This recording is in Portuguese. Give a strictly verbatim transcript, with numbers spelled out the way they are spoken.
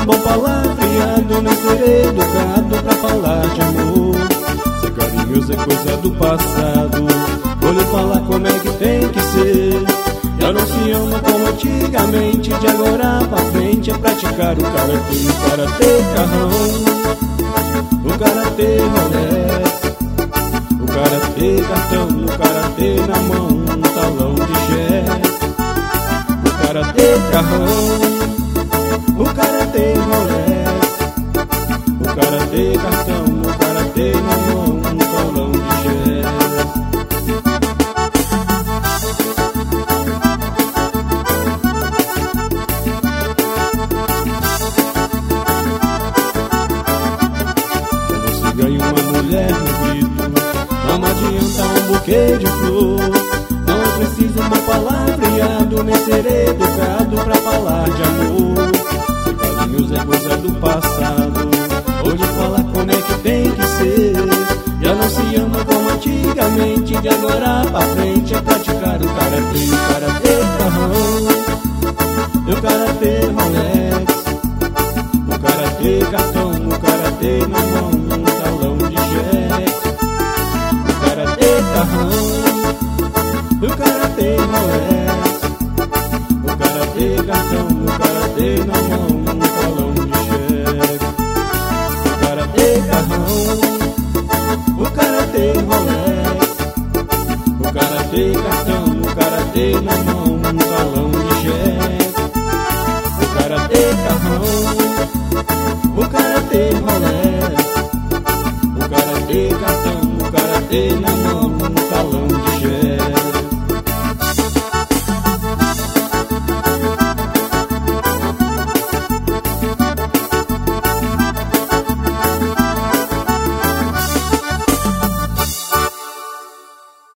um bom palavreado, nem ser educado pra falar de amor. Ser carinhoso é coisa do passado, vou lhe falar como é que tem que ser. Já não se ama como antigamente, de agora pra frente é praticar o karatê. O karatê carrão, o karatê Rolex, o karatê cartão, o karatê na mão, um talão de jazz. O karatê carrão, o karatê Rolex, o karatê cartão, o karatê na mão, um talão de jazz. Ganha uma mulher no grito, não adianta um buquê de flor. Não é preciso um bom palavreado, nem ser educado pra falar de amor. Ser carinhoso é coisa do passado, vou lhe falar como é que tem que ser. Já não se ama como antigamente, de agora pra frente é praticar o karatê. O karatê carrão, o karatê Rolex, o karatê cartão, o karatê na mão, um talão de jazz. O karatê carrão, o karatê Rolex, o karatê cartão, o karatê na mão, um talão de jazz. O karatê carrão, o karatê Rolex, o karatê cartão, o karatê na mão, um talão de jazz. O karatê carrão, o karatê Rolex, o karatê cartão, o karatê na mão.